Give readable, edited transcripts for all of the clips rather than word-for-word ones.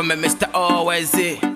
Come Mr. Always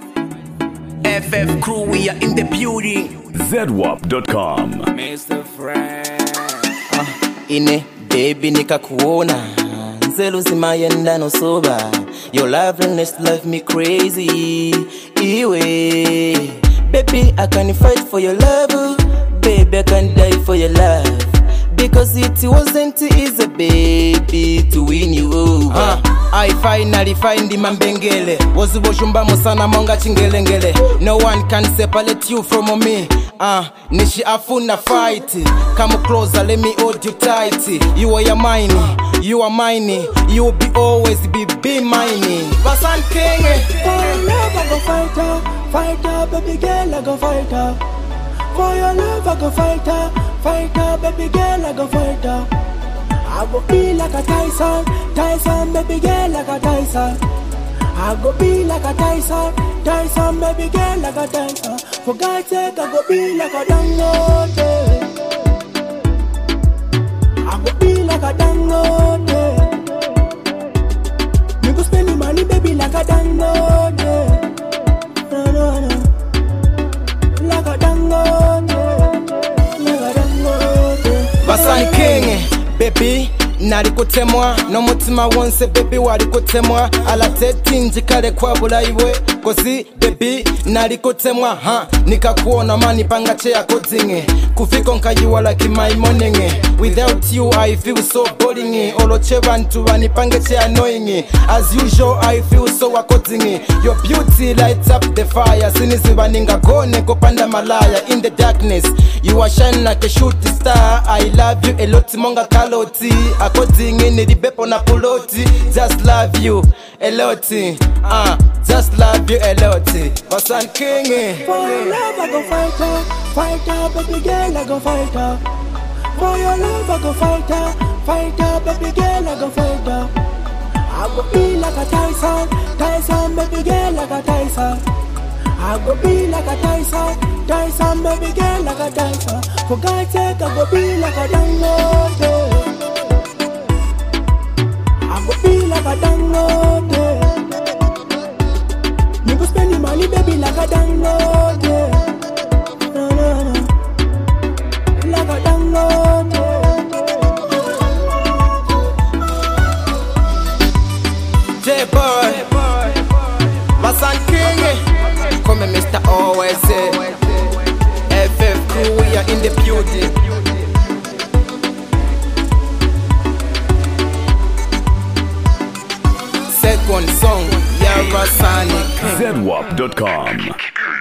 FF crew, we are in the building. ZWAP.com. Mr. Frank ine baby nikakuona nzelu zimayenda no soba. Your loveliness love me crazy. Iwe baby, I can fight for your love. Baby, I can die for your love. Because it wasn't easy, baby, to win you over. I finally find the mambengele. Wazubo shumba musana monga chingelengele. No one can separate you from me. Nishi afuna fight. Come closer, let me hold you tight. You are mine, you are mine. You will be always be mine. Basan King. For your love I go fighter, baby girl I go fighter. For your love I go fighter, baby girl I go fighter. I go be like a Tyson, baby girl like a Tyson. I go be like a Tyson, baby girl like a Tyson. For God's sake, I go be like a Dangote. I go be like a Dangote. You go spend the money, baby, like a Dangote. No. Like a Dangote, like a Dangote. Basan King, baby. Narikutemwa no mutima wonse baby warikutemwa alateti njikale kwa bulaiwe kozi baby narikutemwa nikakuona mani pangache yako zinge kufiko nkayiwa like my morning. Without you I feel so boring. Oloche bantu bani pangache annoying. As usual I feel so akozinge. Your beauty lights up the fire. Sinizi baninga gone kopanda malaya. In the darkness you are shining like a shooting star. I love you a lot monga kaloti. Akozinge nilibepo na puloti. Just love you a lot. Just love you a lot. Basan King. For your love I go fighter, baby girl I go fighter. For your love I go fighter, baby girl I go fighter. I go be like a Tyson, baby girl like a Tyson. I go be like a Tyson, baby girl like a Tyson. For God's sake, I go be like a Dangote. I go be like a Dangote. You go spend the money, baby, like a Dangote. No. Like a Dangote. J-Boy, Basan King. Come Mr. Always FF crew, we are in the building. Second song, yeah, Basan King. ZWAP.com.